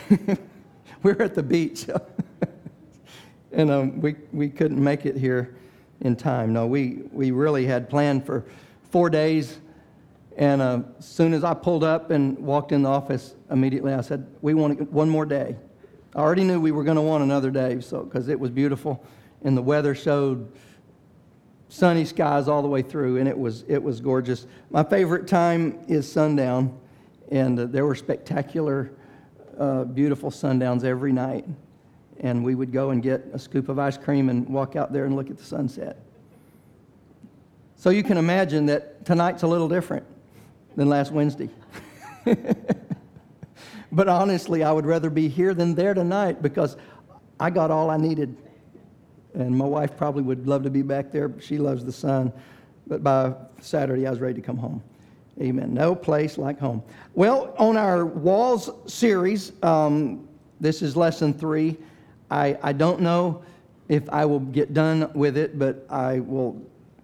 we were at the beach. And we couldn't make it here in time. No, we really had planned for 4 days. And as soon as I pulled up and walked in the office, immediately I said, we want one more day. I already knew we were going to want another day, because it was beautiful. And the weather showed sunny skies all the way through, and it was gorgeous. My favorite time is sundown. And there were spectacular, beautiful sundowns every night. And we would go and get a scoop of ice cream and walk out there and look at the sunset. So you can imagine that tonight's a little different than last Wednesday. But honestly, I would rather be here than there tonight, because I got all I needed. And my wife probably would love to be back there. She loves the sun. But by Saturday, I was ready to come home. Amen. No place like home. Well, on our Walls series, this is lesson 3. I don't know if I will get done with it, but I'll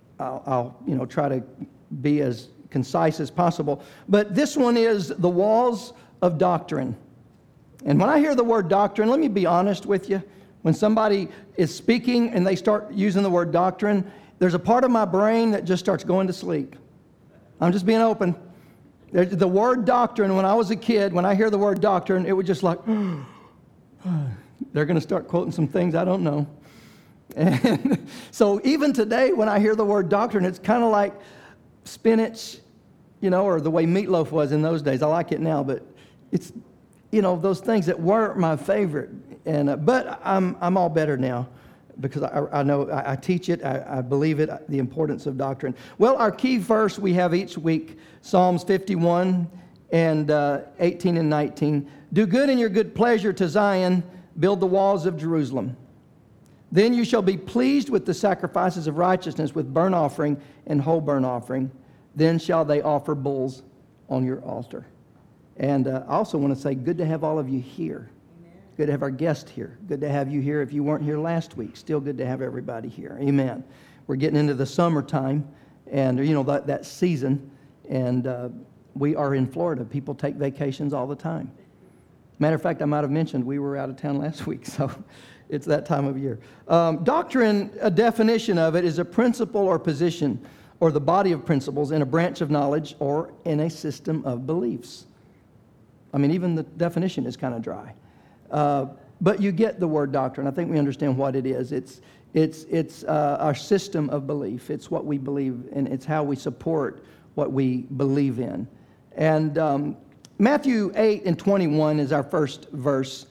try to be as concise as possible. But this one is the walls of doctrine. And when I hear the word doctrine, let me be honest with you. When somebody is speaking and they start using the word doctrine, there's a part of my brain that just starts going to sleep. I'm just being open. The word doctrine, when I was a kid, when I hear the word doctrine, it would just like, they're going to start quoting some things I don't know. And so even today, when I hear the word doctrine, it's kind of like spinach, or the way meatloaf was in those days. I like it now, but it's, those things that weren't my favorite. And but I'm all better now, because I know I teach it, I believe it, the importance of doctrine. Well, our key verse we have each week, Psalms 51 and 18 and 19. Do good in your good pleasure to Zion, build the walls of Jerusalem. Then you shall be pleased with the sacrifices of righteousness, with burnt offering and whole burnt offering. Then shall they offer bulls on your altar. And I also want to say, good to have all of you here. Amen. Good to have our guest here. Good to have you here. If you weren't here last week, still good to have everybody here. Amen. We're getting into the summertime, and that season, and we are in Florida. People take vacations all the time. Matter of fact, I might have mentioned we were out of town last week, so it's that time of year. Doctrine, a definition of it, is a principle or position, or the body of principles in a branch of knowledge or in a system of beliefs. I mean, even the definition is kind of dry. But you get the word doctrine. I think we understand what it is. It's our system of belief. It's what we believe, and it's how we support what we believe in. And Matthew 8 and 21 is our first verse.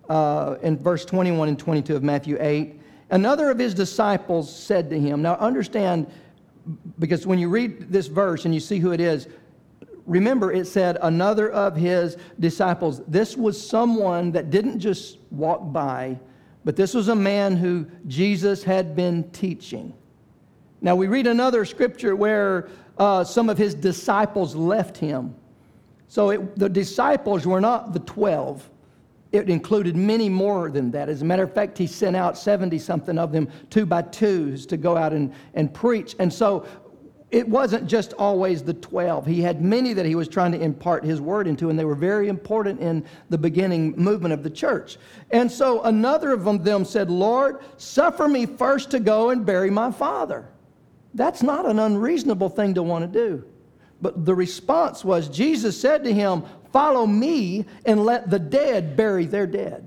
In verse 21 and 22 of Matthew 8, another of his disciples said to him, now understand, because when you read this verse and you see who it is, remember it said another of his disciples. This was someone that didn't just walk by, but this was a man who Jesus had been teaching. Now we read another scripture where some of his disciples left him. So the disciples were not the 12. It included many more than that. As a matter of fact, he sent out 70-something of them, 2 by 2s, to go out and preach. And so it wasn't just always the 12. He had many that he was trying to impart his word into, and they were very important in the beginning movement of the church. And so another of them said, Lord, suffer me first to go and bury my father. That's not an unreasonable thing to want to do. But the response was, Jesus said to him, follow me and let the dead bury their dead.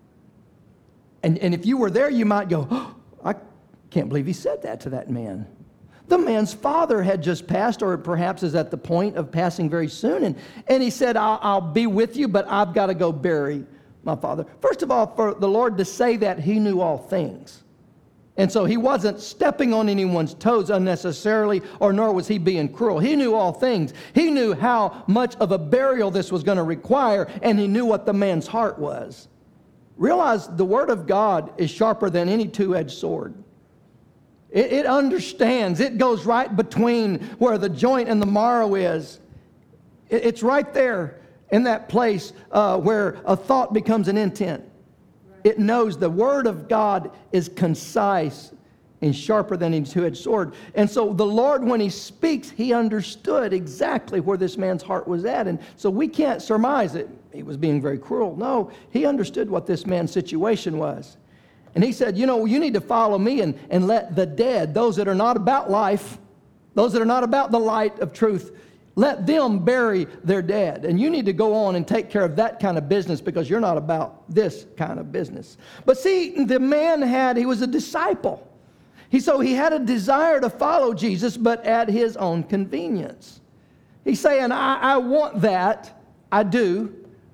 And if you were there, you might go, oh, I can't believe he said that to that man. The man's father had just passed, or perhaps is at the point of passing very soon. And he said, I'll be with you, but I've got to go bury my father. First of all, for the Lord to say that, he knew all things. And so he wasn't stepping on anyone's toes unnecessarily, or nor was he being cruel. He knew all things. He knew how much of a burial this was going to require, and he knew what the man's heart was. Realize the Word of God is sharper than any two-edged sword. It understands. It goes right between where the joint and the marrow is. It's right there in that place where a thought becomes an intent. It knows the Word of God is concise. and sharper than a two-edged sword. And so the Lord, when he speaks, he understood exactly where this man's heart was at. And so we can't surmise that he was being very cruel. No, he understood what this man's situation was. And he said, you need to follow me and let the dead, those that are not about life, those that are not about the light of truth, let them bury their dead. And you need to go on and take care of that kind of business because you're not about this kind of business. But see, the man he was a disciple. So he had a desire to follow Jesus, but at his own convenience. He's saying, I want that. I do.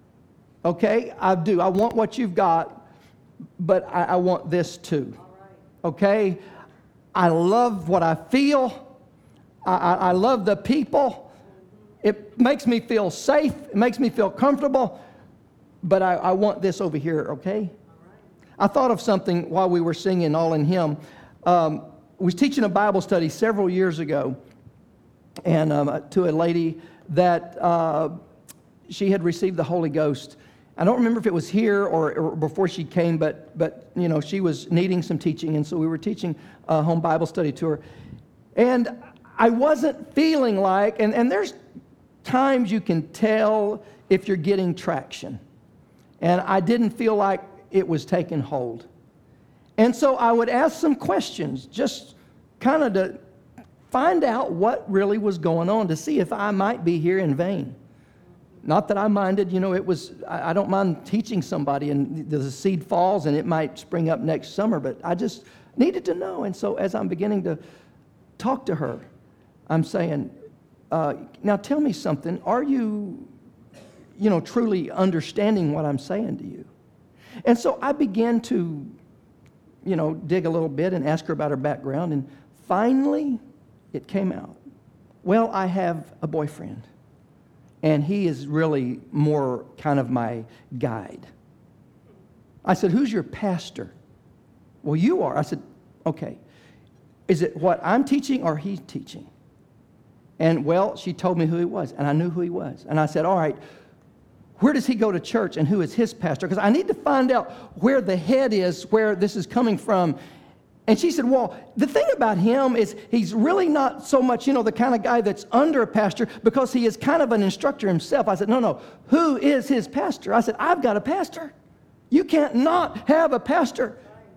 Okay, I do. I want what you've got, but I want this too. Okay? I love what I feel. I love the people. It makes me feel safe. It makes me feel comfortable. But I want this over here, okay? I thought of something while we were singing All in Him. I was teaching a Bible study several years ago and to a lady that she had received the Holy Ghost. I don't remember if it was here or before she came, but she was needing some teaching, and so we were teaching a home Bible study to her. And I wasn't feeling like, and there's times you can tell if you're getting traction. And I didn't feel like it was taking hold. And so I would ask some questions, just kind of to find out what really was going on, to see if I might be here in vain. Not that I minded, I don't mind teaching somebody and the seed falls and it might spring up next summer, but I just needed to know. And so as I'm beginning to talk to her, I'm saying, now tell me something. Are you, truly understanding what I'm saying to you? And so I began to, dig a little bit and ask her about her background. And finally, it came out. Well, I have a boyfriend. And he is really more kind of my guide. I said, who's your pastor? Well, you are. I said, okay. Is it what I'm teaching or he's teaching? And, well, she told me who he was, and I knew who he was. And I said, all right, where does he go to church and who is his pastor? Because I need to find out where the head is, where this is coming from. And she said, well, the thing about him is he's really not so much, the kind of guy that's under a pastor because he is kind of an instructor himself. I said, no, who is his pastor? I said, I've got a pastor. You can't not have a pastor.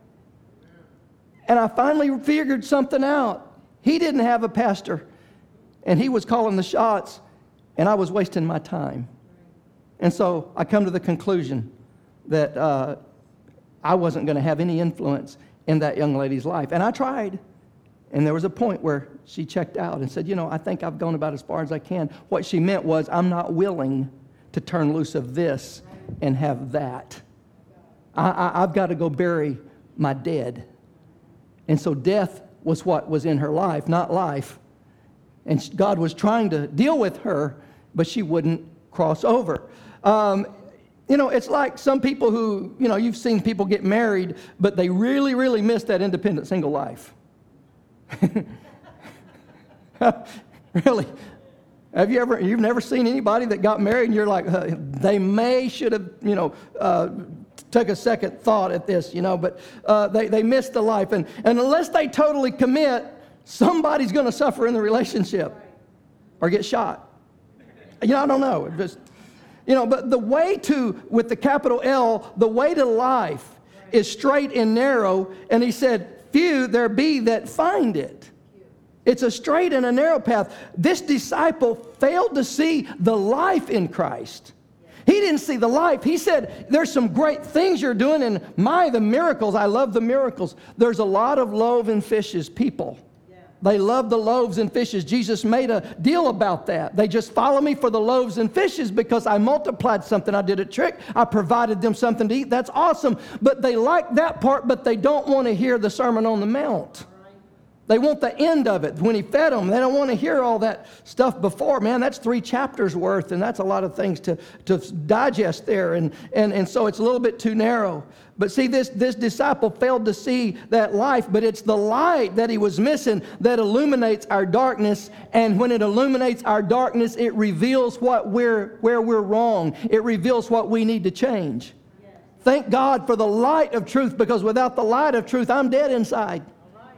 And I finally figured something out. He didn't have a pastor, and he was calling the shots, and I was wasting my time. And so I come to the conclusion that I wasn't going to have any influence in that young lady's life. And I tried. And there was a point where she checked out and said, I think I've gone about as far as I can. What she meant was, I'm not willing to turn loose of this and have that. I've got to go bury my dead. And so death was what was in her life, not life. And God was trying to deal with her, but she wouldn't cross over. It's like some people who, you've seen people get married, but they really, really miss that independent single life. Really? You've never seen anybody that got married and you're like, they should have, took a second thought at this, but they missed the life. And unless they totally commit, somebody's going to suffer in the relationship or get shot. I don't know. Just, but the way to, with the capital L, the way to life is straight and narrow. And he said, few there be that find it. It's a straight and a narrow path. This disciple failed to see the life in Christ. He didn't see the life. He said, there's some great things you're doing, and the miracles. I love the miracles. There's a lot of loaves and fishes people. They love the loaves and fishes. Jesus made a deal about that. They just follow me for the loaves and fishes because I multiplied something. I did a trick. I provided them something to eat. That's awesome. But they like that part, but they don't want to hear the Sermon on the Mount. They want the end of it when he fed them. They don't want to hear all that stuff before. Man, that's 3 chapters worth, and that's a lot of things to digest there. And so it's a little bit too narrow. But see, this disciple failed to see that life, but it's the light that he was missing that illuminates our darkness. And when it illuminates our darkness, it reveals where we're wrong. It reveals what we need to change. Thank God for the light of truth, because without the light of truth, I'm dead inside.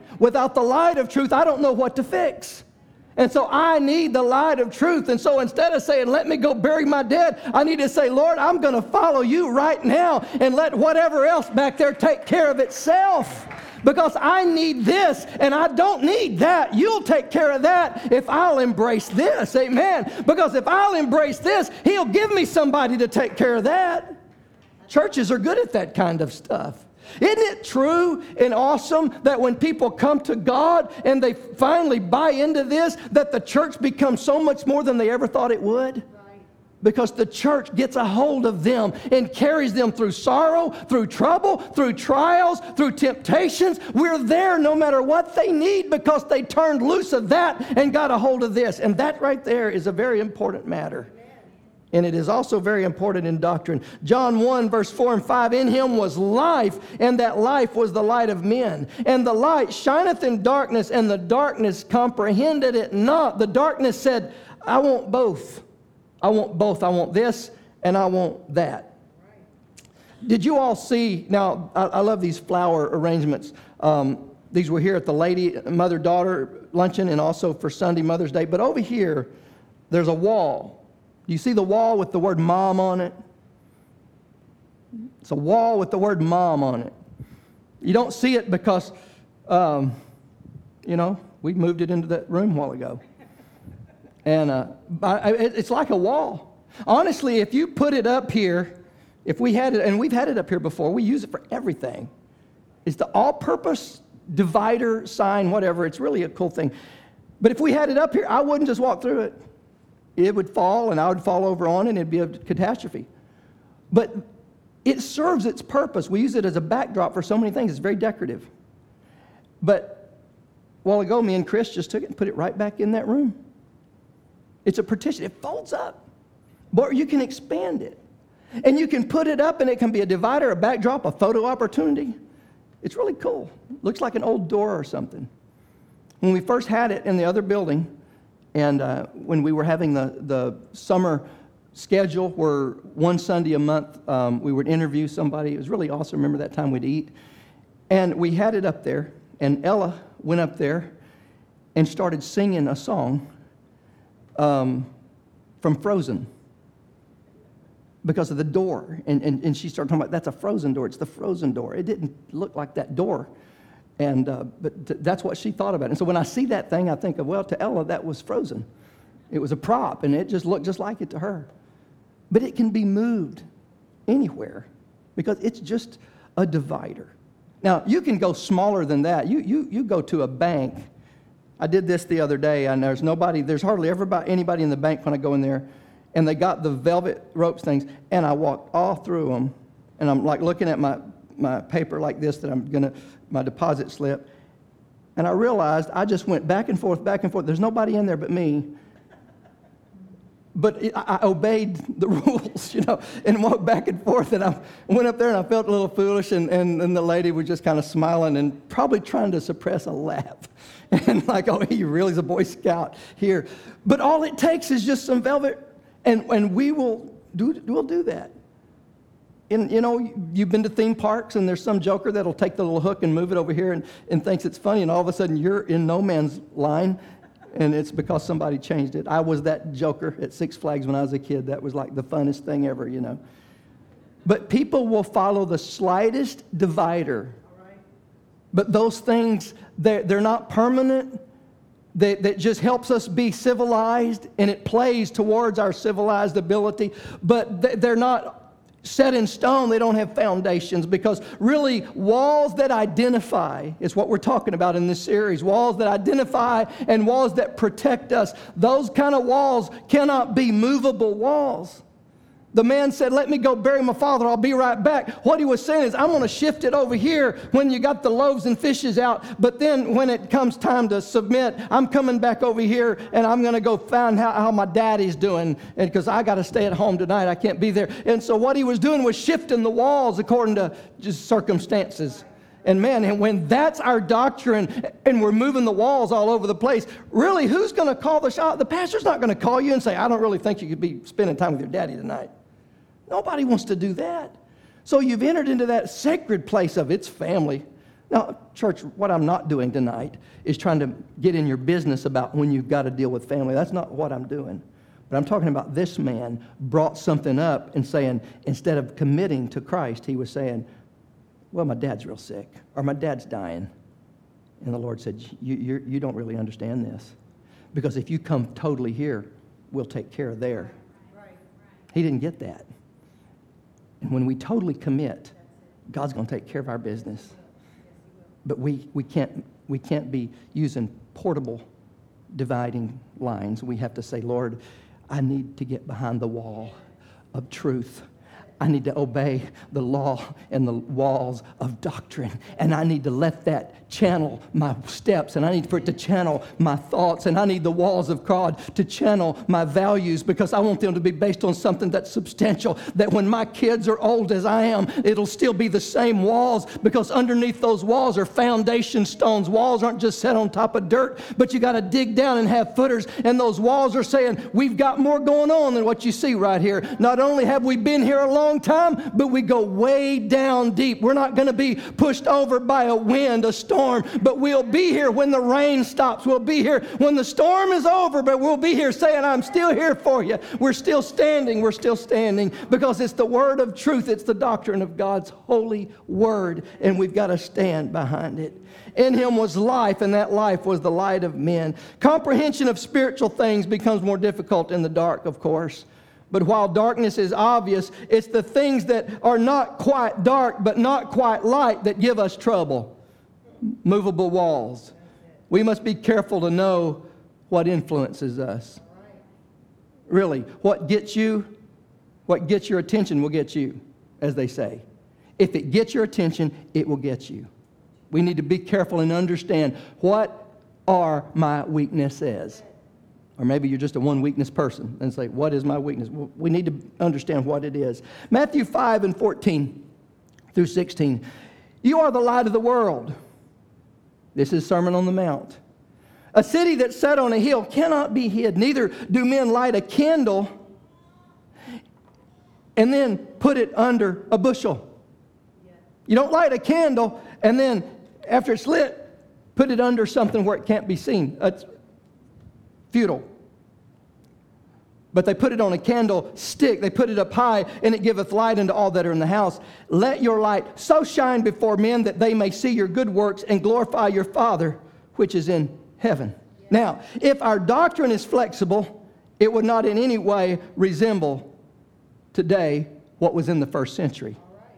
Without the light of truth, I don't know what to fix. And so I need the light of truth. And so instead of saying, let me go bury my dead, I need to say, Lord, I'm going to follow you right now and let whatever else back there take care of itself. Because I need this and I don't need that. You'll take care of that if I'll embrace this. Amen. Because if I'll embrace this, He'll give me somebody to take care of that. Churches are good at that kind of stuff. Isn't it true and awesome that when people come to God and they finally buy into this, that the church becomes so much more than they ever thought it would? Because the church gets a hold of them and carries them through sorrow, through trouble, through trials, through temptations. We're there no matter what they need because they turned loose of that and got a hold of this. And that right there is a very important matter. And it is also very important in doctrine. John 1, verse 4 and 5, in Him was life, and that life was the light of men. And the light shineth in darkness, and the darkness comprehended it not. The darkness said, I want both. I want both. I want this, and I want that. Did you all see, now, I love these flower arrangements. These were here at the mother-daughter luncheon and also for Sunday Mother's Day. But over here, there's a wall. You see the wall with the word mom on it? It's a wall with the word mom on it. You don't see it because, we moved it into that room a while ago. And it's like a wall. Honestly, if you put it up here, if we had it, and we've had it up here before, we use it for everything. It's the all-purpose divider sign, whatever. It's really a cool thing. But if we had it up here, I wouldn't just walk through it. It would fall, and I would fall over on it, and it'd be a catastrophe. But it serves its purpose. We use it as a backdrop for so many things. It's very decorative. But a while ago, me and Chris just took it and put it right back in that room. It's a partition. It folds up. But you can expand it. And you can put it up, and it can be a divider, a backdrop, a photo opportunity. It's really cool. Looks like an old door or something. When we first had it in the other building, and when we were having the summer schedule where one Sunday a month we would interview somebody. It was really awesome. Remember that time we'd eat? And we had it up there, and Ella went up there and started singing a song from Frozen because of the door. And she started talking about, that's a frozen door. It's the frozen door. It didn't look like that door. But that's what she thought about it. And so when I see that thing, I think of, well, to Ella, that was Frozen. It was a prop, and it just looked just like it to her. But it can be moved anywhere because it's just a divider. Now, you can go smaller than that. You go to a bank. I did this the other day, and there's hardly ever anybody in the bank when I go in there, and they got the velvet ropes things, and I walked all through them, and I'm like looking at my paper like this my deposit slip, and I realized I just went back and forth. There's nobody in there but me. But I obeyed the rules, and walked back and forth. And I went up there, and I felt a little foolish, and the lady was just kind of smiling and probably trying to suppress a laugh. And like, oh, he really is a Boy Scout here. But all it takes is just some velvet, and we'll do that. And, you've been to theme parks, and there's some joker that'll take the little hook and move it over here and thinks it's funny, and all of a sudden you're in no man's line, and it's because somebody changed it. I was that joker at Six Flags when I was a kid. That was like the funnest thing ever, But people will follow the slightest divider. But those things, they're not permanent. That just helps us be civilized, and it plays towards our civilized ability. But they're not set in stone. They don't have foundations, because really walls that identify is what we're talking about in this series. Walls that identify and walls that protect us. Those kind of walls cannot be movable walls. The man said, let me go bury my father. I'll be right back. What he was saying is, I'm going to shift it over here when you got the loaves and fishes out. But then when it comes time to submit, I'm coming back over here, and I'm going to go find how my daddy's doing, because I got to stay at home tonight. I can't be there. And so what he was doing was shifting the walls according to just circumstances. And man, and when that's our doctrine and we're moving the walls all over the place, really, who's going to call the shot? The pastor's not going to call you and say, I don't really think you could be spending time with your daddy tonight. Nobody wants to do that. So you've entered into that sacred place of it's family. Now, church, what I'm not doing tonight is trying to get in your business about when you've got to deal with family. That's not what I'm doing. But I'm talking about this man brought something up and saying, instead of committing to Christ, he was saying, well, my dad's real sick, or my dad's dying. And the Lord said, you don't really understand this. Because if you come totally here, we'll take care of there. He didn't get that. And when we totally commit, God's going to take care of our business. But we can't be using portable dividing lines. We have to say, Lord, I need to get behind the wall of truth. I need to obey the law and the walls of doctrine. And I need to let that channel my steps. And I need for it to channel my thoughts. And I need the walls of God to channel my values, because I want them to be based on something that's substantial. That when my kids are old as I am, it'll still be the same walls, because underneath those walls are foundation stones. Walls aren't just set on top of dirt, but you got to dig down and have footers. And those walls are saying, we've got more going on than what you see right here. Not only have we been here a long time, but we go way down deep. We're not going to be pushed over by a wind, a storm, but we'll be here when the rain stops. We'll be here when the storm is over, but we'll be here saying, I'm still here for you. We're still standing. We're still standing, because it's the word of truth. It's the doctrine of God's holy word, and we've got to stand behind it. In him was life, and that life was the light of men. Comprehension of spiritual things becomes more difficult in the dark, of course. But while darkness is obvious, it's the things that are not quite dark but not quite light that give us trouble. Movable walls. We must be careful to know what influences us. Really, what gets your attention will get you, as they say. If it gets your attention, it will get you. We need to be careful and understand, what are my weaknesses? Or maybe you're just a one weakness person and say, what is my weakness? Well, we need to understand what it is. Matthew 5:14 through 16. You are the light of the world. This is Sermon on the Mount. A city that's set on a hill cannot be hid. Neither do men light a candle and then put it under a bushel. You don't light a candle and then, after it's lit, put it under something where it can't be seen. It's futile. But they put it on a candlestick. They put it up high, and it giveth light unto all that are in the house. Let your light so shine before men that they may see your good works and glorify your Father which is in heaven. Now, if our doctrine is flexible, it would not in any way resemble today what was in the first century.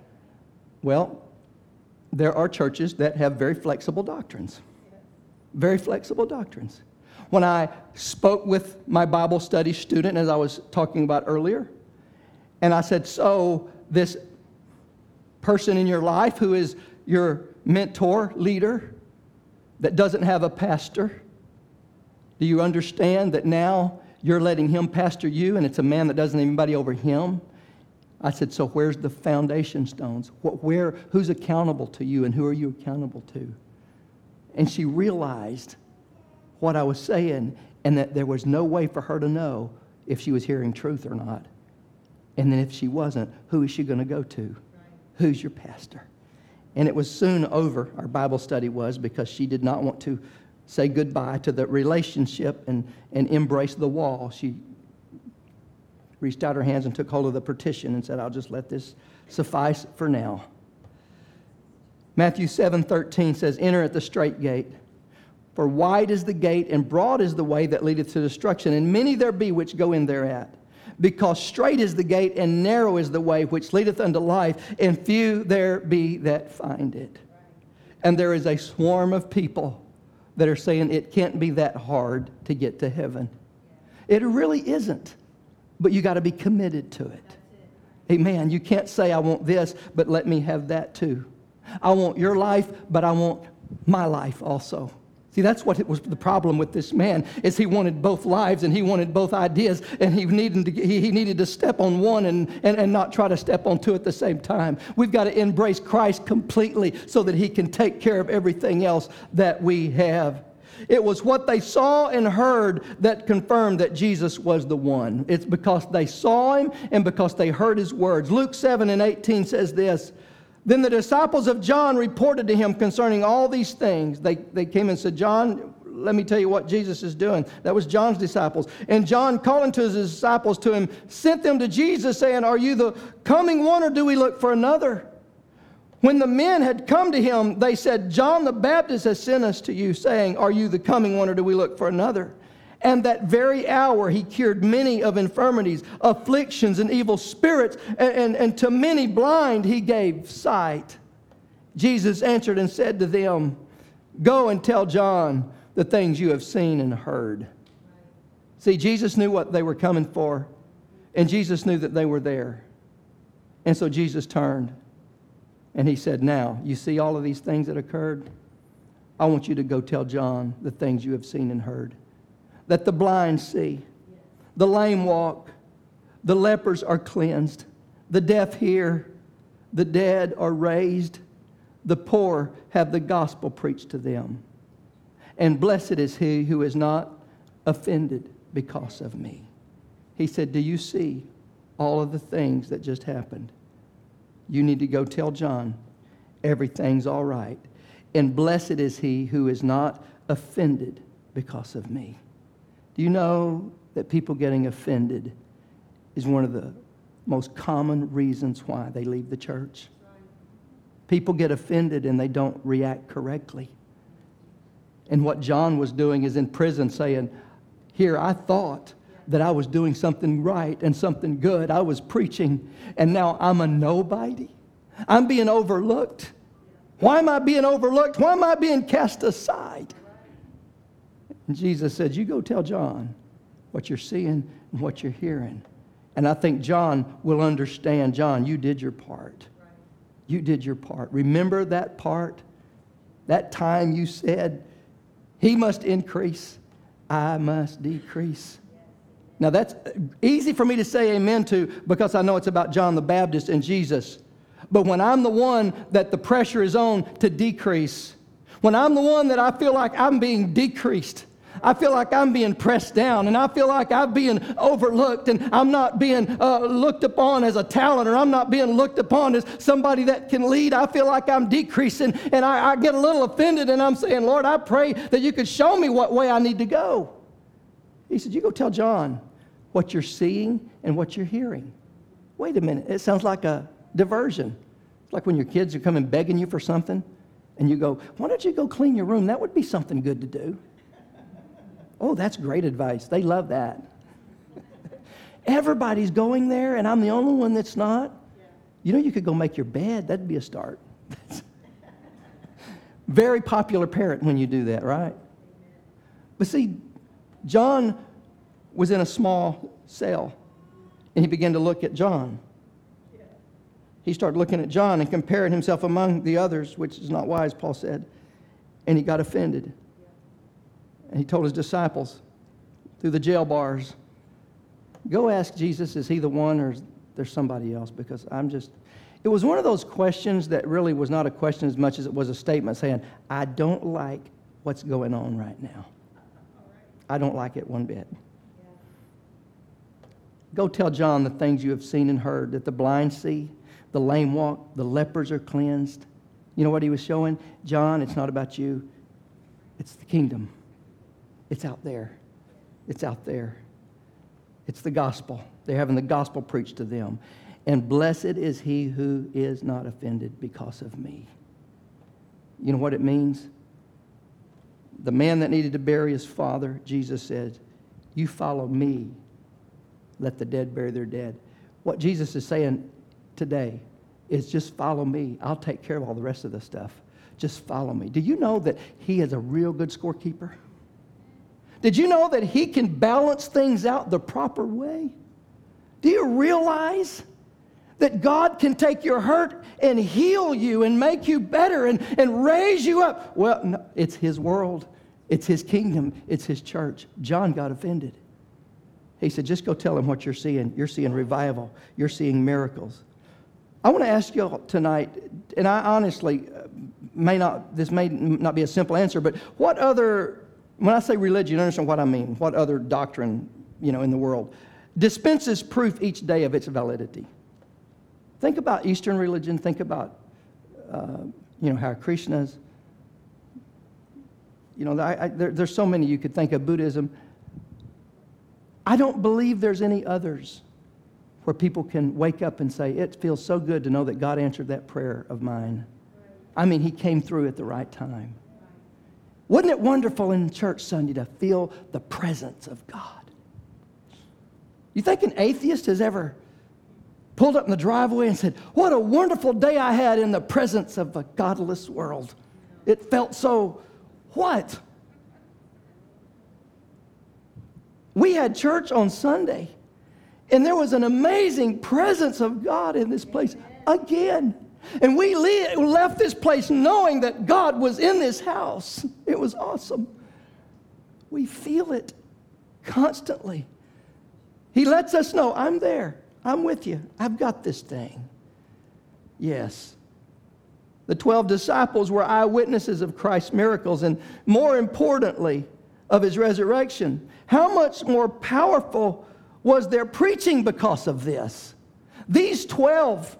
Well, there are churches that have very flexible doctrines. Very flexible doctrines. When I spoke with my Bible study student, as I was talking about earlier, and I said, so this person in your life who is your mentor, leader, that doesn't have a pastor, do you understand that now you're letting him pastor you, and it's a man that doesn't have anybody over him? I said, so where's the foundation stones? Who's accountable to you, and who are you accountable to? And she realized what I was saying, and that there was no way for her to know if she was hearing truth or not. And then if she wasn't, who is she going to go to? Right. Who's your pastor? And it was soon over, our Bible study was, because she did not want to say goodbye to the relationship and embrace the wall. She reached out her hands and took hold of the partition and said, I'll just let this suffice for now. Matthew 7:13 says, enter at the strait gate. For wide is the gate, and broad is the way that leadeth to destruction, and many there be which go in thereat. Because strait is the gate, and narrow is the way which leadeth unto life, and few there be that find it. And there is a swarm of people that are saying it can't be that hard to get to heaven. It really isn't, but you got to be committed to it. Amen. You can't say, I want this, but let me have that too. I want your life, but I want my life also. See, that's what it was the problem with this man, is he wanted both lives and he wanted both ideas, and he needed to step on one and not try to step on two at the same time. We've got to embrace Christ completely so that he can take care of everything else that we have. It was what they saw and heard that confirmed that Jesus was the one. It's because they saw him and because they heard his words. Luke 7:18 says this, Then the disciples of John reported to him concerning all these things. They came and said, John, let me tell you what Jesus is doing. That was John's disciples. And John, calling to his disciples to him, sent them to Jesus, saying, are you the coming one, or do we look for another? When the men had come to him, they said, John the Baptist has sent us to you, saying, are you the coming one, or do we look for another? And that very hour he cured many of infirmities, afflictions, and evil spirits, and to many blind he gave sight. Jesus answered and said to them, go and tell John the things you have seen and heard. See, Jesus knew what they were coming for, and Jesus knew that they were there. And so Jesus turned, and he said, now, you see all of these things that occurred? I want you to go tell John the things you have seen and heard. That the blind see, the lame walk, the lepers are cleansed, the deaf hear, the dead are raised, the poor have the gospel preached to them. And blessed is he who is not offended because of me. He said, do you see all of the things that just happened? You need to go tell John everything's all right. And blessed is he who is not offended because of me. Do you know that people getting offended is one of the most common reasons why they leave the church? People get offended and they don't react correctly. And what John was doing is in prison saying, here, I thought that I was doing something right and something good. I was preaching, and now I'm a nobody. I'm being overlooked. Why am I being overlooked? Why am I being cast aside? And Jesus said, you go tell John what you're seeing and what you're hearing. And I think John will understand. John, you did your part. You did your part. Remember that part? That time you said, he must increase, I must decrease. Now that's easy for me to say amen to because I know it's about John the Baptist and Jesus. But when I'm the one that the pressure is on to decrease, when I'm the one that I feel like I'm being decreased, I feel like I'm being pressed down, and I feel like I'm being overlooked, and I'm not being looked upon as a talent, or I'm not being looked upon as somebody that can lead. I feel like I'm decreasing, and I get a little offended, and I'm saying, Lord, I pray that you could show me what way I need to go. He said, you go tell John what you're seeing and what you're hearing. Wait a minute, it sounds like a diversion. It's like when your kids are coming begging you for something, and you go, why don't you go clean your room? That would be something good to do. Oh, that's great advice. They love that. Everybody's going there, and I'm the only one that's not. You know, you could go make your bed. That'd be a start. Very popular parent when you do that, right? But see, John was in a small cell, and he began to look at John. He started looking at John and comparing himself among the others, which is not wise, Paul said, and he got offended. And he told his disciples through the jail bars, go ask Jesus, is he the one or is there somebody else? Because it was one of those questions that really was not a question as much as it was a statement saying, I don't like what's going on right now. I don't like it one bit. Go tell John the things you have seen and heard, that the blind see, the lame walk, the lepers are cleansed. You know what he was showing? John, it's not about you. It's the kingdom. It's out there. It's out there. It's the gospel. They're having the gospel preached to them. And blessed is he who is not offended because of me. You know what it means? The man that needed to bury his father, Jesus said, you follow me. Let the dead bury their dead. What Jesus is saying today is just follow me. I'll take care of all the rest of the stuff. Just follow me. Do you know that he is a real good scorekeeper? Did you know that he can balance things out the proper way? Do you realize that God can take your hurt and heal you and make you better and raise you up? Well, no, it's his world. It's his kingdom. It's his church. John got offended. He said, just go tell him what you're seeing. You're seeing revival. You're seeing miracles. I want to ask you all tonight, and I honestly this may not be a simple answer, but what other, when I say religion, you understand what I mean, what other doctrine, in the world dispenses proof each day of its validity? Think about Eastern religion. Think about Hare Krishnas. There's so many you could think of. Buddhism. I don't believe there's any others where people can wake up and say, it feels so good to know that God answered that prayer of mine. I mean, He came through at the right time. Wasn't it wonderful in church Sunday to feel the presence of God? You think an atheist has ever pulled up in the driveway and said, what a wonderful day I had in the presence of a godless world. It felt so, what? We had church on Sunday, and there was an amazing presence of God in this place again. And we left this place knowing that God was in this house. It was awesome. We feel it constantly. He lets us know, I'm there. I'm with you. I've got this thing. Yes. The 12 disciples were eyewitnesses of Christ's miracles and, more importantly, of His resurrection. How much more powerful was their preaching because of this? These 12,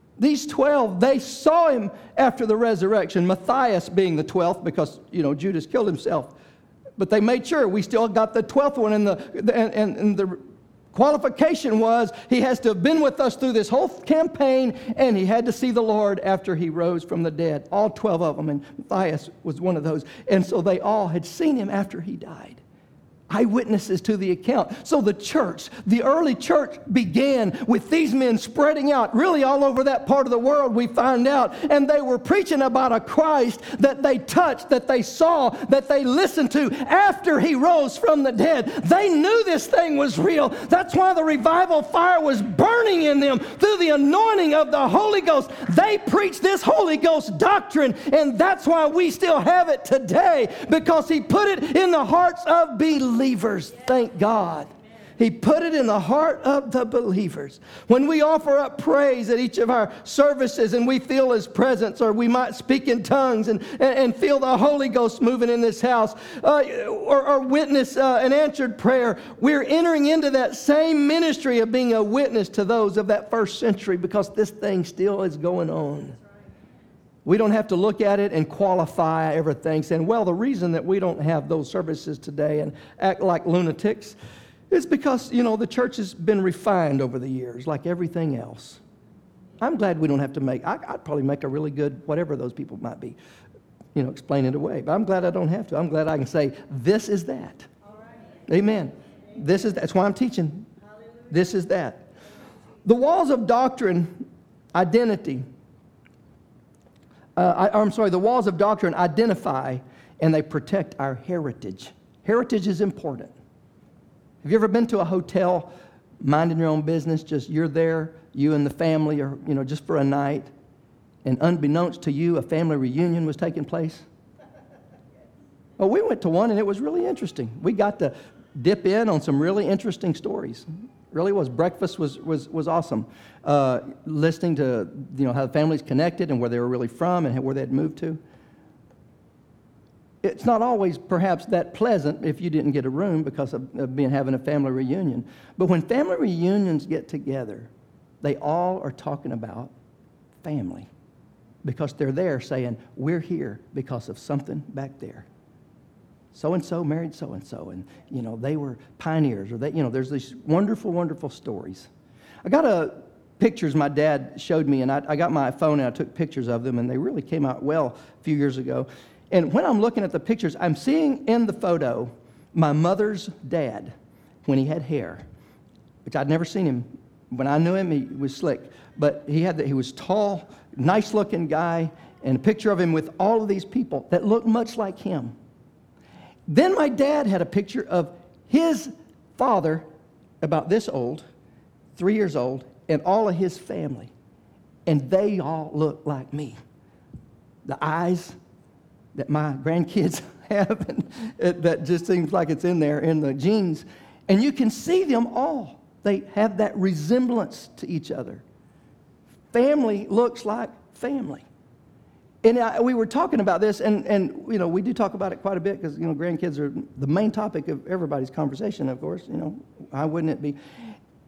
they saw Him after the resurrection. Matthias being the 12th because, Judas killed himself. But they made sure we still got the 12th one, and the qualification was he has to have been with us through this whole campaign, and he had to see the Lord after He rose from the dead. All 12 of them, and Matthias was one of those. And so they all had seen Him after He died. Eyewitnesses to the account. So the church, the early church began with these men spreading out really all over that part of the world, we find out. And they were preaching about a Christ that they touched, that they saw, that they listened to after He rose from the dead. They knew this thing was real. That's why the revival fire was burning in them through the anointing of the Holy Ghost. They preached this Holy Ghost doctrine, and that's why we still have it today, because He put it in the hearts of believers. Thank God. He put it in the heart of the believers. When we offer up praise at each of our services and we feel His presence, or we might speak in tongues and feel the Holy Ghost moving in this house, or witness an answered prayer, we're entering into that same ministry of being a witness to those of that first century, because this thing still is going on. We don't have to look at it and qualify everything, saying, well, the reason that we don't have those services today and act like lunatics is because, the church has been refined over the years, like everything else. I'm glad we don't have to I'd probably make a really good, whatever those people might be, explain it away. But I'm glad I don't have to. I'm glad I can say, this is that. Amen. That's why I'm teaching. This is that. The walls of doctrine, identity, the walls of doctrine identify and they protect our heritage. Heritage is important. Have you ever been to a hotel, minding your own business, just you're there, you and the family, or, just for a night, and unbeknownst to you, a family reunion was taking place? Well, we went to one and it was really interesting. We got to dip in on some really interesting stories. Really was. Breakfast was awesome. Listening to how the families connected and where they were really from and where they had moved to. It's not always perhaps that pleasant if you didn't get a room because of having a family reunion. But when family reunions get together, they all are talking about family, because they're there saying, we're here because of something back there. So-and-so married so-and-so, and, they were pioneers, or there's these wonderful, wonderful stories. I got pictures my dad showed me, and I got my phone and I took pictures of them, and they really came out well a few years ago. And when I'm looking at the pictures, I'm seeing in the photo my mother's dad when he had hair, which I'd never seen him. When I knew him, he was slick, but he was tall, nice-looking guy, and a picture of him with all of these people that looked much like him. Then my dad had a picture of his father, about this old, 3 years old, and all of his family. And they all look like me. The eyes that my grandkids have, and that just seems like it's in there, in the genes. And you can see them all. They have that resemblance to each other. Family looks like family. And we were talking about this, and we do talk about it quite a bit because, grandkids are the main topic of everybody's conversation, of course. Why wouldn't it be?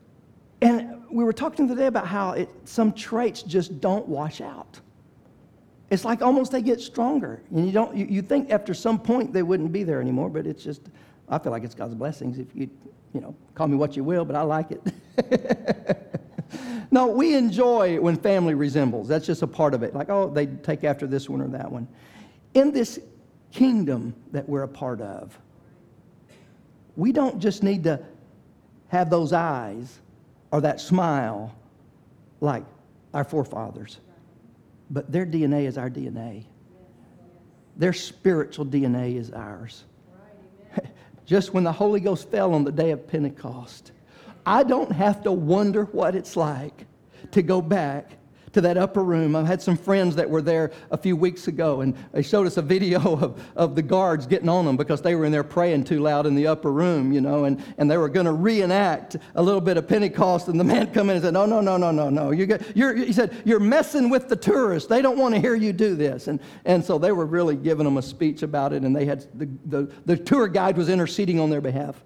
And we were talking today about how some traits just don't wash out. it's like almost they get stronger. And you think after some point they wouldn't be there anymore, but it's just, I feel like it's God's blessings. If you call me what you will, but I like it. No, we enjoy when family resembles. That's just a part of it. Like, oh, they take after this one or that one. In this kingdom that we're a part of, we don't just need to have those eyes or that smile like our forefathers, but their DNA is our DNA. Their spiritual DNA is ours. Just when the Holy Ghost fell on the day of Pentecost, I don't have to wonder what it's like to go back to that upper room. I've had some friends that were there a few weeks ago, and they showed us a video of the guards getting on them because they were in there praying too loud in the upper room, and they were going to reenact a little bit of Pentecost, and the man come in and said, no. He said, you're messing with the tourists. They don't want to hear you do this. And so they were really giving them a speech about it, and they had the tour guide was interceding on their behalf.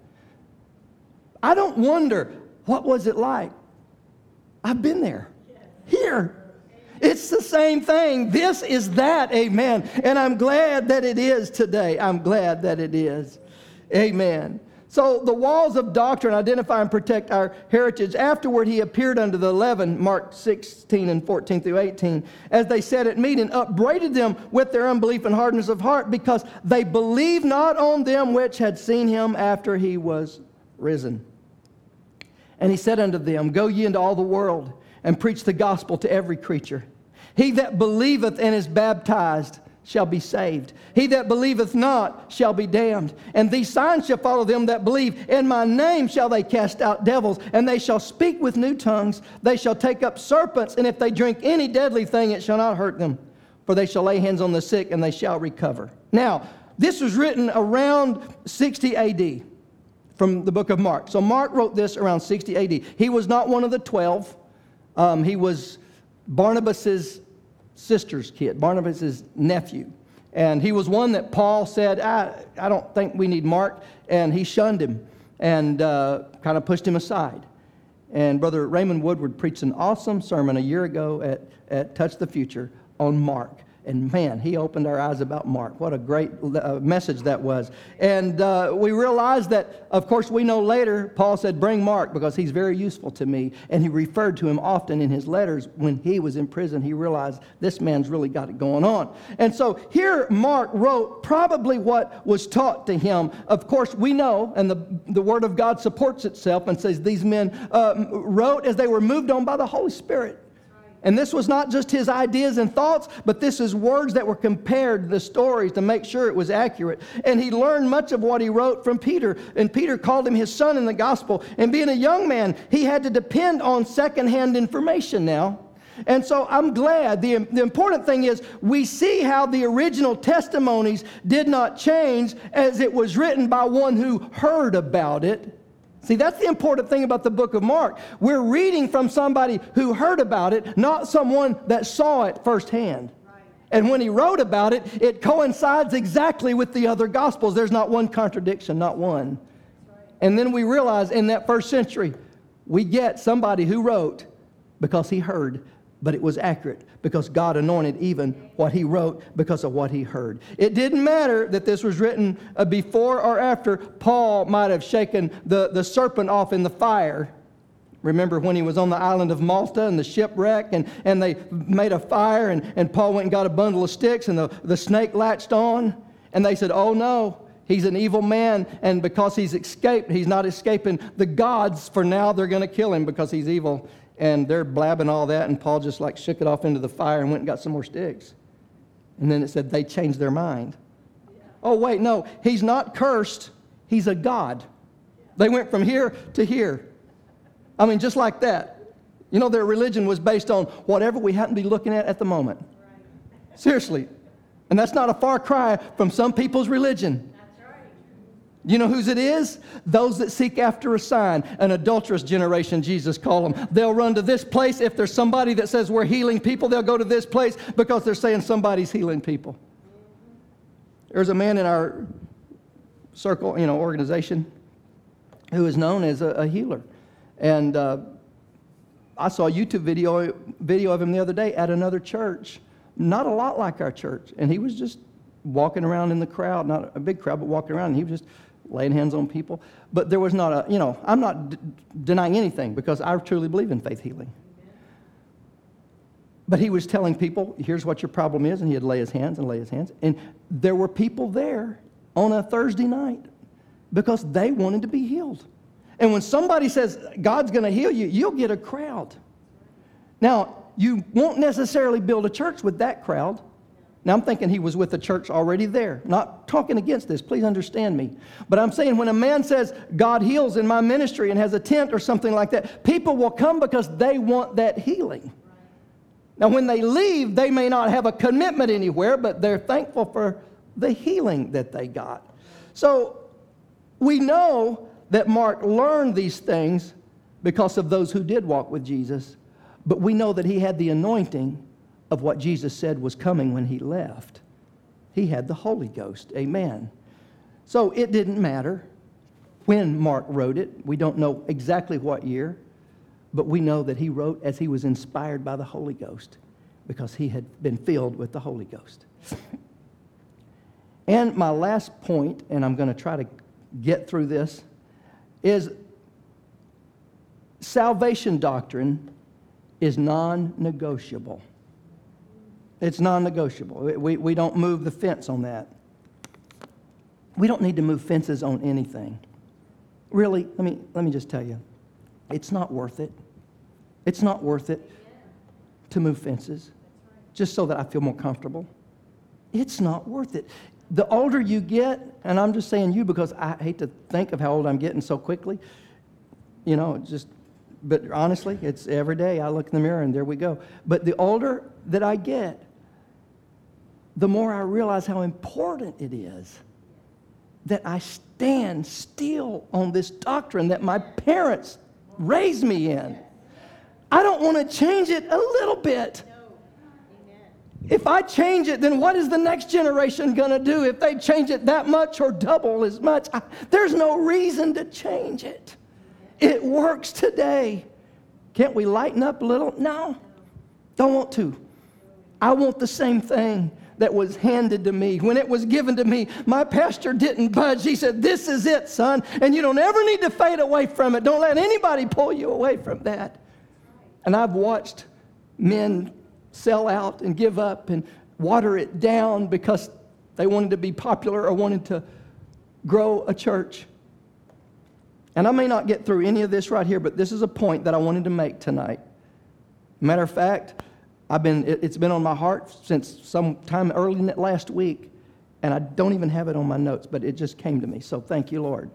I don't wonder, what was it like? I've been there. Here. It's the same thing. This is that. Amen. And I'm glad that it is today. I'm glad that it is. Amen. So the walls of doctrine identify and protect our heritage. Afterward, he appeared unto the 11, Mark 16 and 14 through 18, as they sat at meat, and upbraided them with their unbelief and hardness of heart, because they believed not on them which had seen him after he was risen. And he said unto them, go ye into all the world, and preach the gospel to every creature. He that believeth and is baptized shall be saved. He that believeth not shall be damned. And these signs shall follow them that believe. In my name shall they cast out devils, and they shall speak with new tongues. They shall take up serpents, and if they drink any deadly thing, it shall not hurt them. For they shall lay hands on the sick, and they shall recover. Now, this was written around 60 A.D., from the book of Mark. So Mark wrote this around 60 A.D. He was not one of the 12. He was Barnabas's sister's kid, Barnabas's nephew. And he was one that Paul said, I don't think we need Mark. And he shunned him and kind of pushed him aside. And Brother Raymond Woodward preached an awesome sermon a year ago at Touch the Future on Mark. And man, he opened our eyes about Mark. What a great message that was. And we realized that, of course, we know later, Paul said, bring Mark because he's very useful to me. And he referred to him often in his letters. When he was in prison, he realized this man's really got it going on. And so here Mark wrote probably what was taught to him. Of course, we know, and the Word of God supports itself and says these men wrote as they were moved on by the Holy Spirit. And this was not just his ideas and thoughts, but this is words that were compared to the stories to make sure it was accurate. And he learned much of what he wrote from Peter. And Peter called him his son in the gospel. And being a young man, he had to depend on secondhand information now. And so I'm glad. The important thing is we see how the original testimonies did not change as it was written by one who heard about it. See, that's the important thing about the book of Mark. We're reading from somebody who heard about it, not someone that saw it firsthand. Right. And when he wrote about it, it coincides exactly with the other Gospels. There's not one contradiction, not one. Right. And then we realize in that first century, we get somebody who wrote because he heard, but it was accurate because God anointed even what he wrote because of what he heard. It didn't matter that this was written before or after Paul might have shaken the serpent off in the fire. Remember when he was on the island of Malta and the shipwreck and they made a fire and Paul went and got a bundle of sticks and the snake latched on and they said, oh no, he's an evil man, and because he's escaped, he's not escaping the gods for now. They're going to kill him because he's evil. And they're blabbing all that, and Paul just like shook it off into the fire and went and got some more sticks. And then it said they changed their mind. Yeah. Oh, wait, no, he's not cursed. He's a god. They went from here to here. I mean, just like that. You know, their religion was based on whatever we happen to be looking at the moment. Right. Seriously. And that's not a far cry from some people's religion. You know whose it is? Those that seek after a sign. An adulterous generation, Jesus called them. They'll run to this place. If there's somebody that says we're healing people, they'll go to this place because they're saying somebody's healing people. There's a man in our circle, organization, who is known as a healer. And I saw a YouTube video of him the other day at another church not a lot like our church. And he was just walking around in the crowd, not a big crowd, but walking around, and he was just laying hands on people. But there was not I'm not denying anything because I truly believe in faith healing. But he was telling people, here's what your problem is, and he'd lay his hands and lay his hands. And there were people there on a Thursday night because they wanted to be healed. And when somebody says, God's going to heal you, you'll get a crowd. Now, you won't necessarily build a church with that crowd. Now, I'm thinking he was with the church already there. Not talking against this, please understand me. But I'm saying when a man says, God heals in my ministry and has a tent or something like that, people will come because they want that healing. Now, when they leave, they may not have a commitment anywhere, but they're thankful for the healing that they got. So, we know that Mark learned these things because of those who did walk with Jesus, but we know that he had the anointing of what Jesus said was coming when he left. He had the Holy Ghost. Amen. So, it didn't matter when Mark wrote it. We don't know exactly what year. But we know that he wrote as he was inspired by the Holy Ghost because he had been filled with the Holy Ghost. And my last point, and I'm going to try to get through this, is salvation doctrine is non-negotiable. It's non-negotiable. We don't move the fence on that. We don't need to move fences on anything. Really, let me just tell you, it's not worth it. It's not worth it to move fences just so that I feel more comfortable. It's not worth it. The older you get, and I'm just saying you because I hate to think of how old I'm getting so quickly, but honestly, it's every day I look in the mirror and there we go. But the older that I get, the more I realize how important it is that I stand still on this doctrine that my parents raised me in. I don't want to change it a little bit. If I change it, then what is the next generation going to do? If they change it that much or double as much, there's no reason to change it. It works today. Can't we lighten up a little? No, don't want to. I want the same thing that was handed to me. When it was given to me, my pastor didn't budge. He said, this is it, son, and you don't ever need to fade away from it. Don't let anybody pull you away from that. And I've watched men sell out and give up and water it down because they wanted to be popular or wanted to grow a church. And I may not get through any of this right here, but this is a point that I wanted to make tonight. Matter of fact, it's been on my heart since sometime early last week, and I don't even have it on my notes, but it just came to me. So thank you, Lord.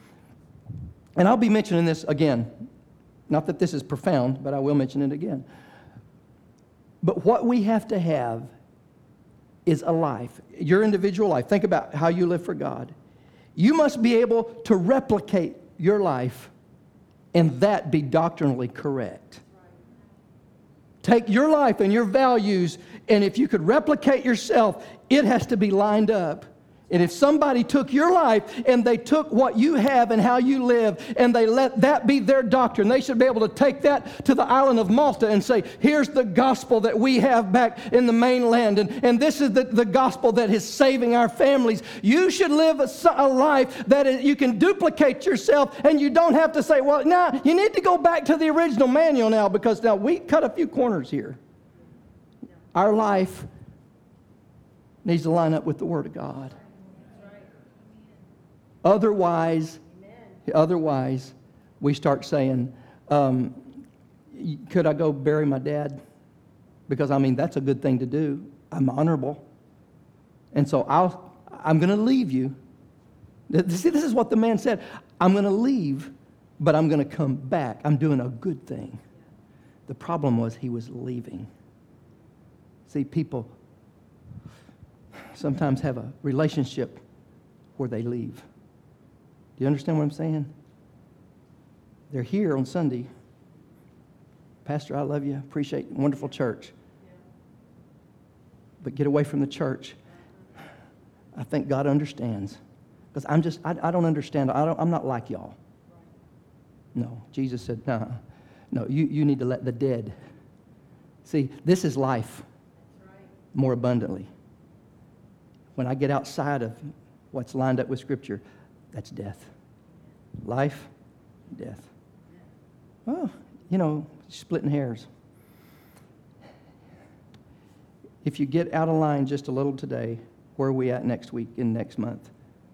And I'll be mentioning this again. Not that this is profound, but I will mention it again. But what we have to have is a life, your individual life. Think about how you live for God. You must be able to replicate your life and that be doctrinally correct. Take your life and your values, and if you could replicate yourself, it has to be lined up. And if somebody took your life and they took what you have and how you live and they let that be their doctrine, they should be able to take that to the island of Malta and say, here's the gospel that we have back in the mainland, and this is the gospel that is saving our families. You should live a life that you can duplicate yourself, and you don't have to say, well, now you need to go back to the original manual now because now we cut a few corners here. Our life needs to line up with the Word of God. Otherwise, we start saying, could I go bury my dad? Because, that's a good thing to do. I'm honorable. And so I'm going to leave you. See, this is what the man said. I'm going to leave, but I'm going to come back. I'm doing a good thing. The problem was he was leaving. See, people sometimes have a relationship where they leave. Do you understand what I'm saying? They're here on Sunday. Pastor, I love you. Appreciate you. Wonderful church. But get away from the church. I think God understands. Because I don't understand. I'm not like y'all. No. Jesus said, no, you need to let the dead. See, this is life. more abundantly. When I get outside of what's lined up with Scripture, that's death. Life, death. Well, splitting hairs. If you get out of line just a little today, where are we at next week and next month?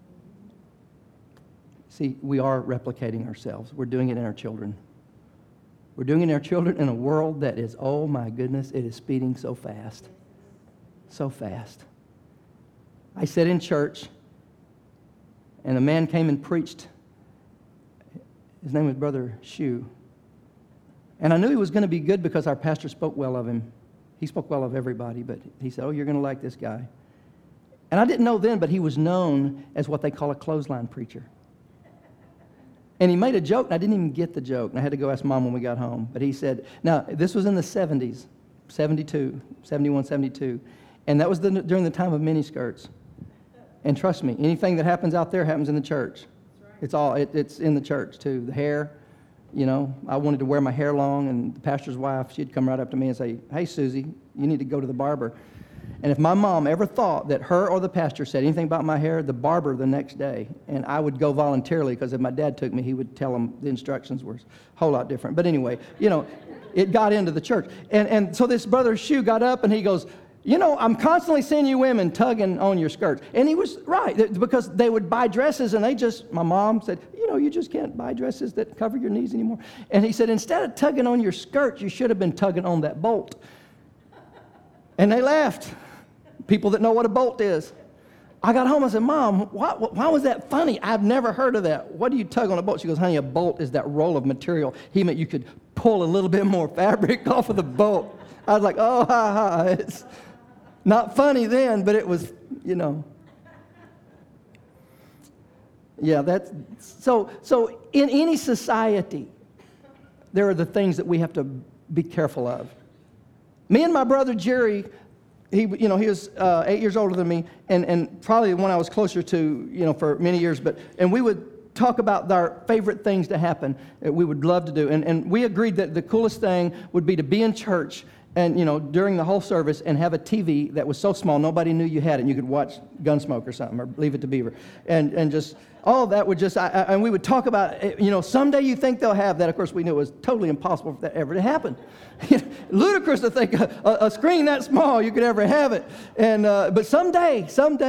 See, we are replicating ourselves. We're doing it in our children. We're doing it in our children in a world that is, oh my goodness, it is speeding so fast. So fast. I sat in church, and a man came and preached. His name was Brother Shue. And I knew he was going to be good because our pastor spoke well of him. He spoke well of everybody, but he said, oh, you're going to like this guy. And I didn't know then, but he was known as what they call a clothesline preacher. And he made a joke, and I didn't even get the joke. And I had to go ask Mom when we got home. But he said, now, this was in the 70s, 72, 71, 72. And that was during the time of miniskirts. And trust me, anything that happens out there happens in the church. It's in the church, too. The hair, I wanted to wear my hair long, and the pastor's wife, she'd come right up to me and say, hey, Susie, you need to go to the barber. And if my mom ever thought that her or the pastor said anything about my hair, the barber the next day, and I would go voluntarily, because if my dad took me, he would tell them the instructions were a whole lot different. But anyway, it got into the church. And so this Brother Shue got up, and he goes, I'm constantly seeing you women tugging on your skirts. And he was right, because they would buy dresses, and my mom said, you just can't buy dresses that cover your knees anymore. And he said, instead of tugging on your skirt, you should have been tugging on that bolt. And they laughed. People that know what a bolt is. I got home and said, Mom, why was that funny? I've never heard of that. What do you tug on a bolt? She goes, honey, a bolt is that roll of material. He meant you could pull a little bit more fabric off of the bolt. I was like, oh, ha, ha. It's not funny then, but it was, Yeah, that's so in any society, there are the things that we have to be careful of. Me and my brother Jerry, he was 8 years older than me, and probably the one I was closer to, for many years. And we would talk about our favorite things to happen that we would love to do. And we agreed that the coolest thing would be to be in church and, during the whole service and have a TV that was so small nobody knew you had it, and you could watch Gunsmoke or something, or Leave It to Beaver. And just all of that would just, and we would talk about, someday you think they'll have that. Of course, we knew it was totally impossible for that ever to happen. Ludicrous to think a screen that small, you could ever have it. And but someday,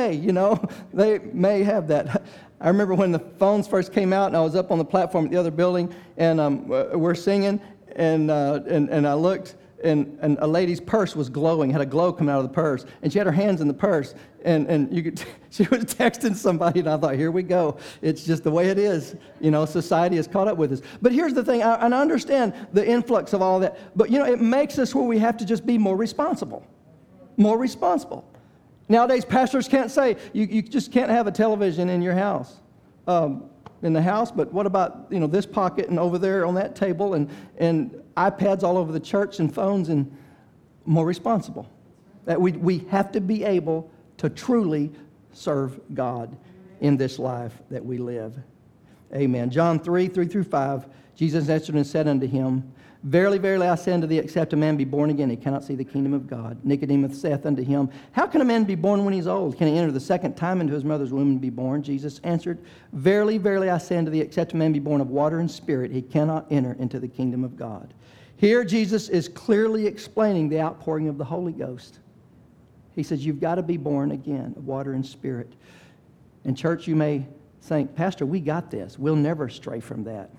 they may have that. I remember when the phones first came out, and I was up on the platform at the other building, and we're singing, and I looked, and a lady's purse was glowing, had a glow coming out of the purse, and she had her hands in the purse, and you could, she was texting somebody, and I thought, here we go. It's just the way it is. Society has caught up with us. But here's the thing, and I understand the influx of all that, but it makes us where we have to just be more responsible. More responsible. Nowadays, pastors can't say, you just can't have a television in your house. In the house, but what about, this pocket and over there on that table and iPads all over the church and phones, and more responsible. That we have to be able to truly serve God in this life that we live. Amen. John 3:3-5, Jesus answered and said unto him, Verily, verily, I say unto thee, except a man be born again, he cannot see the kingdom of God. Nicodemus saith unto him, How can a man be born when he's old? Can he enter the second time into his mother's womb and be born? Jesus answered, Verily, verily, I say unto thee, except a man be born of water and spirit, he cannot enter into the kingdom of God. Here, Jesus is clearly explaining the outpouring of the Holy Ghost. He says, you've got to be born again of water and spirit. In church, you may think, Pastor, we got this. We'll never stray from that.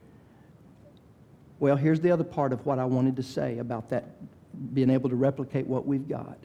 Well, here's the other part of what I wanted to say about that, being able to replicate what we've got.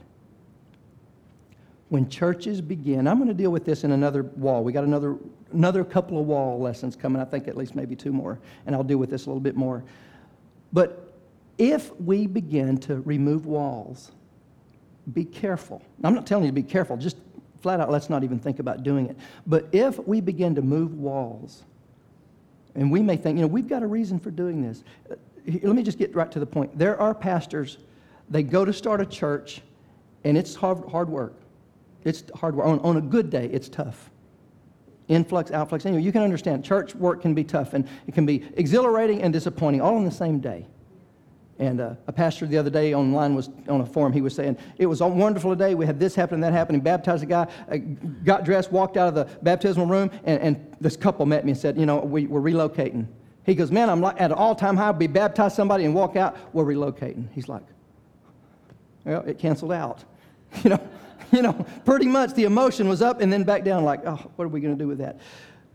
When churches begin, I'm going to deal with this in another wall. We got another couple of wall lessons coming, I think at least maybe two more, and I'll deal with this a little bit more. But if we begin to remove walls, be careful. I'm not telling you to be careful, just flat out, let's not even think about doing it. But if we begin to move walls, and we may think, we've got a reason for doing this. Let me just get right to the point. There are pastors, they go to start a church, and it's hard work. It's hard work. On a good day, it's tough. Influx, outflux. Anyway, you can understand church work can be tough, and it can be exhilarating and disappointing all on the same day. And a pastor the other day online was on a forum. He was saying, it was a wonderful day. We had this happen and that happened. He baptized a guy, got dressed, walked out of the baptismal room, and this couple met me and said, we're relocating. He goes, man, I'm like at an all-time high. Be baptized somebody and walk out. We're relocating. He's like, well, it canceled out. Pretty much the emotion was up and then back down like, oh, what are we going to do with that?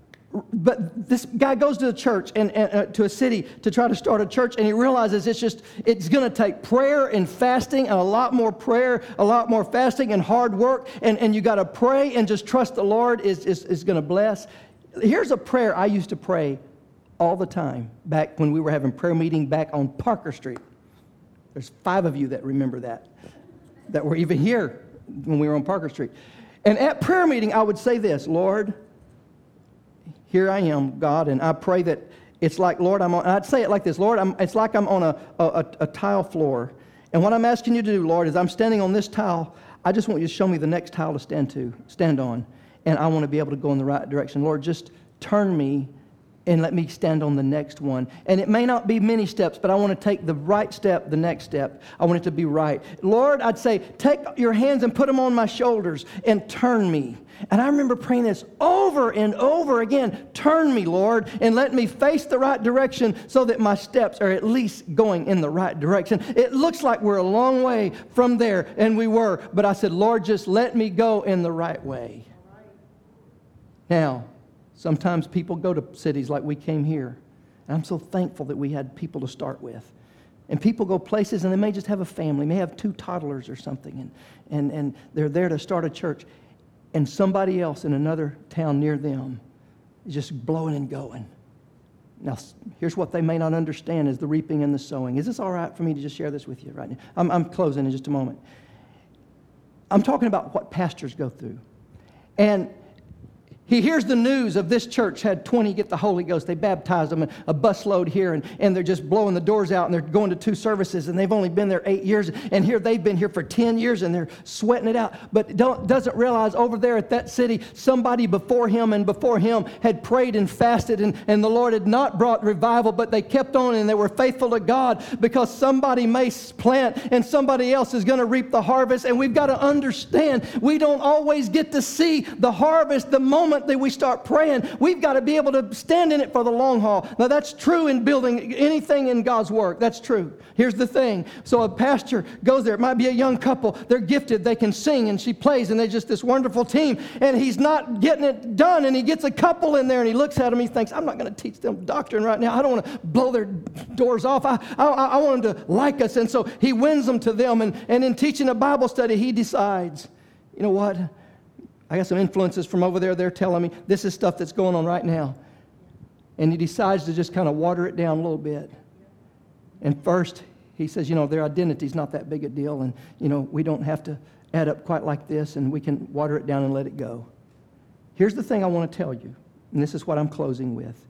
But this guy goes to the church and to a city to try to start a church, and he realizes it's going to take prayer and fasting and a lot more prayer, a lot more fasting and hard work, and you got to pray and just trust the Lord is going to bless. Here's a prayer I used to pray all the time back when we were having prayer meeting back on Parker Street. There's 5 of you that remember that were even here when we were on Parker Street. And at prayer meeting, I would say this, Lord, here I am, God, and I pray that it's like, Lord, I'd say it like this, Lord, it's like I'm on a tile floor. And what I'm asking you to do, Lord, is I'm standing on this tile. I just want you to show me the next tile to stand on. And I want to be able to go in the right direction. Lord, just turn me and let me stand on the next one. And it may not be many steps, but I want to take the right step, the next step. I want it to be right. Lord, I'd say, take your hands and put them on my shoulders and turn me. And I remember praying this over and over again. Turn me, Lord, and let me face the right direction so that my steps are at least going in the right direction. It looks like we're a long way from there, and we were. But I said, Lord, just let me go in the right way. Now, sometimes people go to cities like we came here. And I'm so thankful that we had people to start with. And people go places and they may just have a family, may have 2 toddlers or something, and they're there to start a church. And somebody else in another town near them is just blowing and going. Now, here's what they may not understand is the reaping and the sowing. Is this all right for me to just share this with you right now? I'm closing in just a moment. I'm talking about what pastors go through. And he hears the news of this church had 20 get the Holy Ghost. They baptized them, a busload here, and they're just blowing the doors out, and they're going to 2 services, and they've only been there 8 years, and here they've been here for 10 years, and they're sweating it out. But doesn't realize over there at that city, somebody before him had prayed and fasted, and the Lord had not brought revival, but they kept on, and they were faithful to God, because somebody may plant, and somebody else is going to reap the harvest, and we've got to understand, we don't always get to see the harvest the moment that we start praying. We've got to be able to stand in it for the long haul. Now, that's true in building anything in God's work. That's true. Here's the thing. So a pastor goes there. It might be a young couple. They're gifted. They can sing, and she plays, and they're just this wonderful team. And he's not getting it done, and he gets a couple in there, and he looks at them. He thinks, I'm not going to teach them doctrine right now. I don't want to blow their doors off. I want them to like us. And so he wins them to them. And in teaching a Bible study, he decides, you know what? I got some influences from over there. They're telling me this is stuff that's going on right now. And he decides to just kind of water it down a little bit. And first, he says, their identity's not that big a deal. And, we don't have to add up quite like this. And we can water it down and let it go. Here's the thing I want to tell you. And this is what I'm closing with.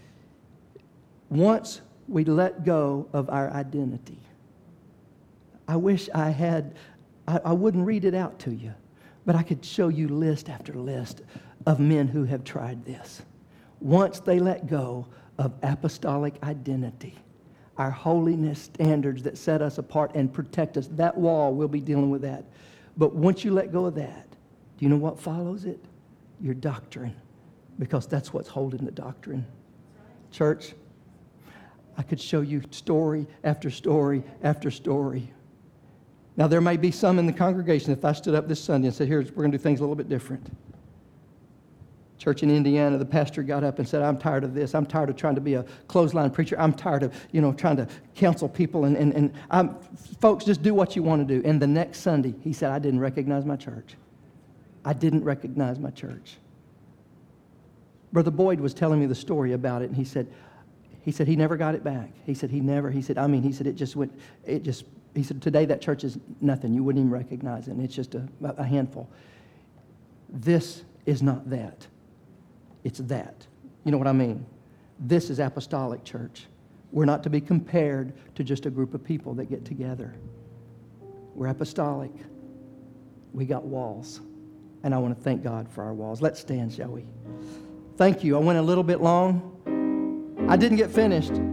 Once we let go of our identity, I wish I wouldn't read it out to you. But I could show you list after list of men who have tried this. Once they let go of apostolic identity, our holiness standards that set us apart and protect us, that wall, we'll be dealing with that. But once you let go of that, do you know what follows it? Your doctrine, because that's what's holding the doctrine. Church, I could show you story after story after story. Now, there may be some in the congregation, if I stood up this Sunday and said, we're going to do things a little bit different. Church in Indiana, the pastor got up and said, I'm tired of this. I'm tired of trying to be a clothesline preacher. I'm tired of, trying to counsel people. And folks, just do what you want to do. And the next Sunday, he said, I didn't recognize my church. I didn't recognize my church. Brother Boyd was telling me the story about it, and he said he never got it back. He said he said, today that church is nothing. You wouldn't even recognize it. And it's just a handful. This is not that. It's that. You know what I mean? This is apostolic church. We're not to be compared to just a group of people that get together. We're apostolic. We got walls. And I want to thank God for our walls. Let's stand, shall we? Thank you. I went a little bit long. I didn't get finished.